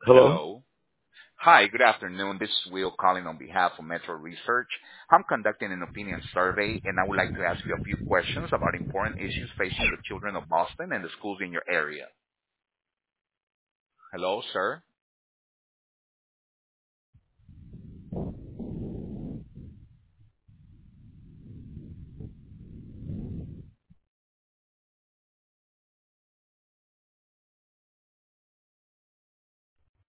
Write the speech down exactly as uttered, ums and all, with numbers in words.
Hello? Hello. Hi, good afternoon. This is Will calling on behalf of Metro Research. I'm conducting an opinion survey, and I would like to ask you a few questions about important issues facing the children of Boston and the schools in your area. Hello, sir.